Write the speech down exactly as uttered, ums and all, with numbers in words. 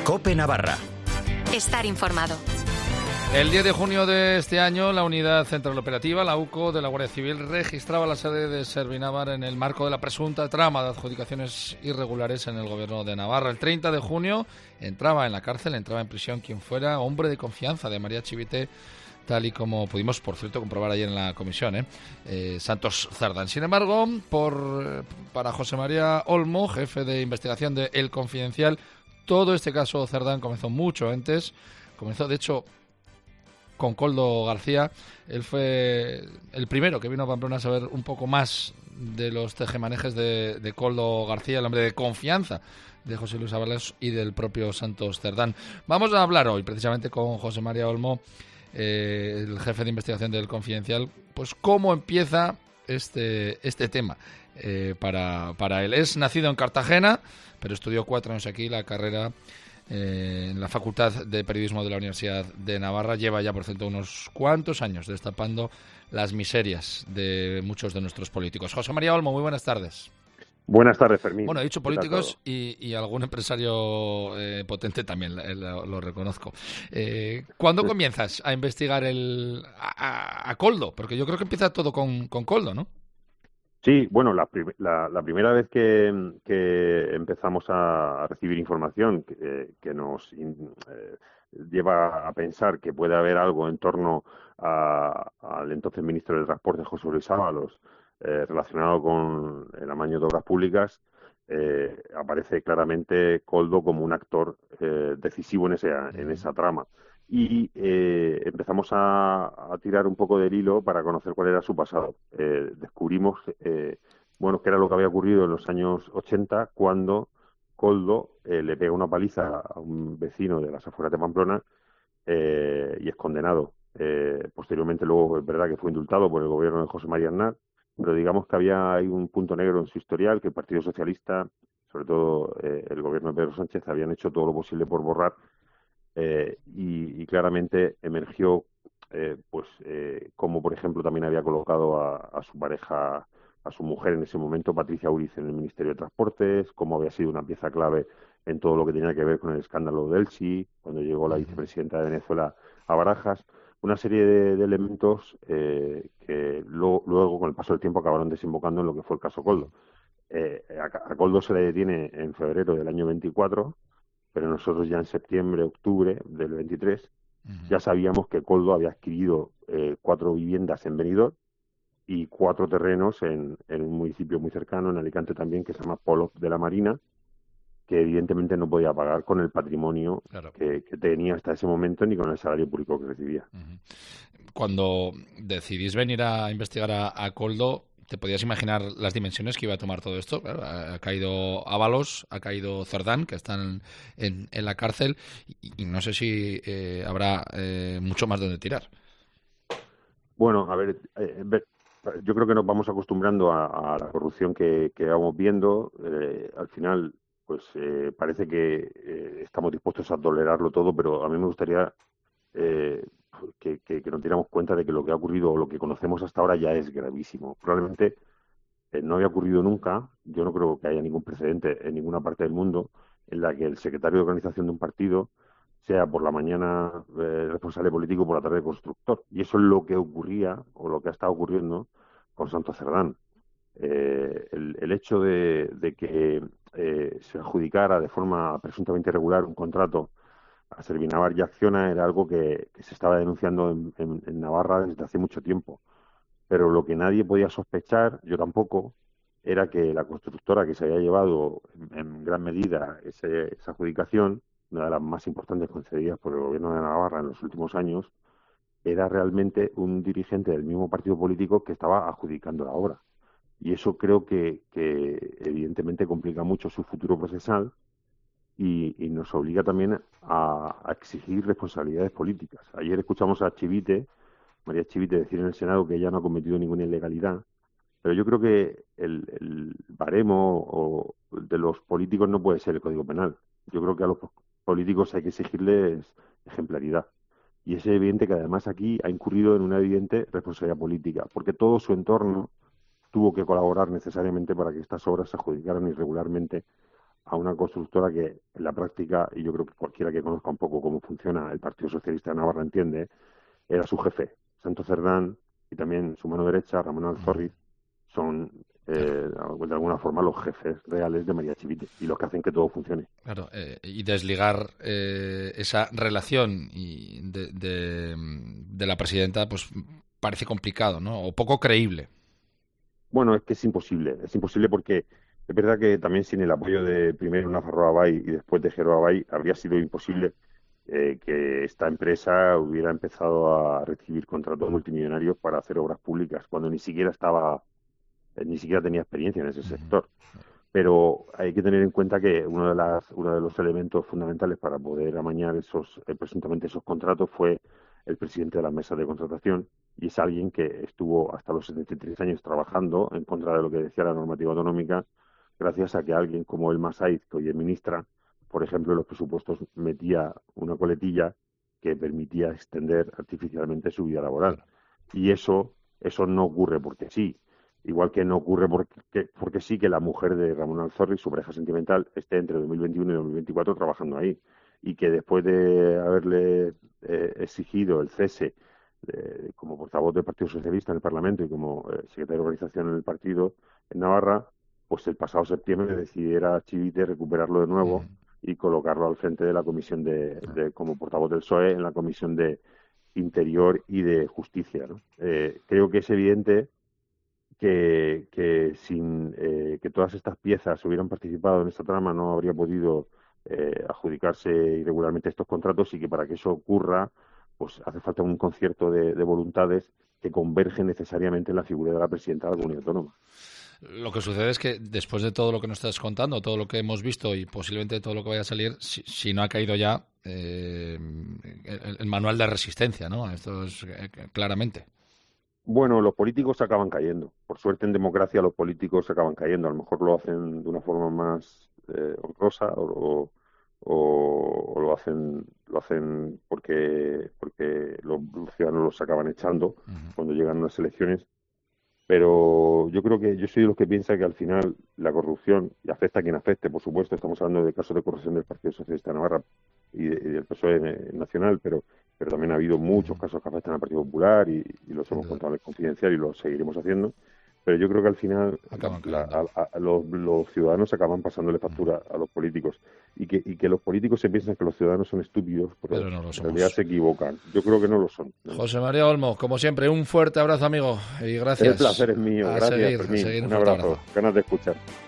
COPE Navarra. Estar informado. El diez de junio de este año, la Unidad Central Operativa, la U C O de la Guardia Civil, registraba la sede de Servinavar en el marco de la presunta trama de adjudicaciones irregulares en el gobierno de Navarra. El treinta de junio entraba en la cárcel, entraba en prisión quien fuera hombre de confianza de María Chivite, tal y como pudimos, por cierto, comprobar ayer en la comisión, ¿eh? Eh, Santos Cerdán. Sin embargo, por, para José María Olmo, jefe de investigación de El Confidencial, todo este caso Cerdán comenzó mucho antes. Comenzó, de hecho, con Koldo García. Él fue el primero que vino a Pamplona a saber un poco más de los tejemanejes de, de Koldo García, el hombre de confianza de José Luis Ábalos y del propio Santos Cerdán. Vamos a hablar hoy precisamente con José María Olmo, eh, el jefe de investigación del Confidencial, pues cómo empieza este, este tema eh, para, para él. Es nacido en Cartagena, pero estudió cuatro años aquí la carrera Eh, en la Facultad de Periodismo de la Universidad de Navarra. Lleva ya, por cierto, unos cuantos años destapando las miserias de muchos de nuestros políticos. José María Olmo, muy buenas tardes. Buenas tardes, Fermín. Bueno, he dicho políticos y, y algún empresario eh, potente también, lo, lo reconozco. Eh, ¿Cuándo sí. comienzas a investigar el a, a, a Koldo? Porque yo creo que empieza todo con, con Koldo, ¿no? Sí, bueno, la, la, la primera vez que, que empezamos a recibir información que, que nos in, eh, lleva a pensar que puede haber algo en torno a, al entonces ministro de Transporte, José Luis Ábalos, eh, relacionado con el amaño de obras públicas, eh, aparece claramente Koldo como un actor eh, decisivo en, ese, en esa trama. Y eh, empezamos a, a tirar un poco del hilo para conocer cuál era su pasado. Eh, descubrimos eh, bueno, qué era lo que había ocurrido en los años ochenta cuando Koldo eh, le pega una paliza a un vecino de las afueras de Pamplona eh, y es condenado. Eh, posteriormente luego es verdad que fue indultado por el gobierno de José María Aznar, pero digamos que había ahí un punto negro en su historial que el Partido Socialista, sobre todo eh, el gobierno de Pedro Sánchez, habían hecho todo lo posible por borrar. Eh, y, y claramente emergió, eh, pues, eh, como por ejemplo también había colocado a, a su pareja, a su mujer en ese momento, Patricia Uriz, en el Ministerio de Transportes, como había sido una pieza clave en todo lo que tenía que ver con el escándalo de Elchi, cuando llegó la vicepresidenta de Venezuela a Barajas, una serie de, de elementos eh, que lo, luego, con el paso del tiempo, acabaron desembocando en lo que fue el caso Koldo. Eh, a, a Koldo se le detiene en febrero del año veinticuatro, pero nosotros ya en septiembre, octubre del veintitrés, uh-huh. ya sabíamos que Koldo había adquirido eh, cuatro viviendas en Benidorm y cuatro terrenos en, en un municipio muy cercano, en Alicante también, que se llama Polop de la Marina, que evidentemente no podía pagar con el patrimonio claro. que, que tenía hasta ese momento ni con el salario público que recibía. Uh-huh. Cuando decidís venir a investigar a, a Koldo, ¿te podías imaginar las dimensiones que iba a tomar todo esto? Claro, ha caído Ábalos, ha caído Cerdán, que están en, en la cárcel, y, y no sé si eh, habrá eh, mucho más donde tirar. Bueno, a ver, eh, yo creo que nos vamos acostumbrando a, a la corrupción que, que vamos viendo. Eh, al final, pues eh, parece que eh, estamos dispuestos a tolerarlo todo, pero a mí me gustaría eh, que, que, que nos diéramos cuenta de que lo que ha ocurrido o lo que conocemos hasta ahora ya es gravísimo. Probablemente eh, no había ocurrido nunca, yo no creo que haya ningún precedente en ninguna parte del mundo en la que el secretario de organización de un partido sea por la mañana eh, responsable político, por la tarde constructor. Y eso es lo que ocurría o lo que ha estado ocurriendo con Santos Cerdán. Eh, el, el hecho de, de que eh, se adjudicara de forma presuntamente irregular un contrato a Servinavar y Acciona era algo que, que se estaba denunciando en, en, en Navarra desde hace mucho tiempo. Pero lo que nadie podía sospechar, yo tampoco, era que la constructora que se había llevado en, en gran medida ese, esa adjudicación, una de las más importantes concedidas por el gobierno de Navarra en los últimos años, era realmente un dirigente del mismo partido político que estaba adjudicando la obra. Y eso creo que, que evidentemente complica mucho su futuro procesal y, y nos obliga también a, a exigir responsabilidades políticas. Ayer escuchamos a Chivite, María Chivite, decir en el Senado que ella no ha cometido ninguna ilegalidad, pero yo creo que el, el baremo o de los políticos no puede ser el Código Penal. Yo creo que a los políticos hay que exigirles ejemplaridad. Y es evidente que además aquí ha incurrido en una evidente responsabilidad política, porque todo su entorno tuvo que colaborar necesariamente para que estas obras se adjudicaran irregularmente a una constructora que en la práctica, y yo creo que cualquiera que conozca un poco cómo funciona el Partido Socialista de Navarra entiende, era su jefe. Santo Cerdán y también su mano derecha, Ramón Alzorriz, son eh, de alguna forma los jefes reales de María Chivite y los que hacen que todo funcione. Claro, eh, y desligar eh, esa relación y de, de, de la presidenta, pues parece complicado, ¿no? O poco creíble. Bueno, es que es imposible, es imposible porque es verdad que también sin el apoyo de primero Nafarroa Bay y después de Geroa Bay habría sido imposible eh, que esta empresa hubiera empezado a recibir contratos multimillonarios para hacer obras públicas, cuando ni siquiera estaba, eh, ni siquiera tenía experiencia en ese sector. Pero hay que tener en cuenta que uno de las, uno de los elementos fundamentales para poder amañar esos, eh, presuntamente esos contratos fue el presidente de la mesa de contratación, y es alguien que estuvo hasta los setenta y tres años trabajando en contra de lo que decía la normativa autonómica, gracias a que alguien como el Masaiz, que hoy es ministra, por ejemplo, en los presupuestos metía una coletilla que permitía extender artificialmente su vida laboral. Y eso, eso no ocurre porque sí. Igual que no ocurre porque, porque sí que la mujer de Ramón Alzorriz, su pareja sentimental, esté entre dos mil veintiuno y dos mil veinticuatro trabajando ahí. Y que después de haberle eh, exigido el cese eh, como portavoz del Partido Socialista en el Parlamento y como eh, secretario de organización en el partido en Navarra, pues el pasado septiembre decidiera Chivite recuperarlo de nuevo y colocarlo al frente de la comisión de, de como portavoz del P S O E en la comisión de Interior y de Justicia, ¿no? Eh, creo que es evidente que, que sin eh, que todas estas piezas hubieran participado en esta trama no habría podido eh, adjudicarse irregularmente estos contratos, y que para que eso ocurra pues hace falta un concierto de, de voluntades que convergen necesariamente en la figura de la presidenta de la comunidad autónoma. Lo que sucede es que después de todo lo que nos estás contando, todo lo que hemos visto y posiblemente todo lo que vaya a salir, si, si no ha caído ya eh, el, el manual de resistencia, ¿no? Esto es eh, claramente. Bueno, los políticos acaban cayendo. Por suerte en democracia los políticos acaban cayendo. A lo mejor lo hacen de una forma más eh, honrosa o, o, o lo hacen lo hacen porque porque los, los ciudadanos los acaban echando uh-huh. cuando llegan unas elecciones. Pero yo creo que yo soy de los que piensa que al final la corrupción, y afecta a quien afecte, por supuesto, estamos hablando de casos de corrupción del Partido Socialista de Navarra y, de, y del P S O E nacional, pero pero también ha habido muchos casos que afectan al Partido Popular y, y los hemos contado en confidencial y lo seguiremos haciendo. Pero yo creo que al final la, a, a, los, los ciudadanos acaban pasándole factura a los políticos, y que, y que los políticos se piensan que los ciudadanos son estúpidos, pero, pero no lo en realidad se equivocan. Yo creo que no lo son. ¿no? José María Olmo, como siempre, un fuerte abrazo, amigo, y gracias. El placer es mío. A gracias, seguir, Fermín. a seguir, un, un abrazo. Abrazo. Ganas de escuchar.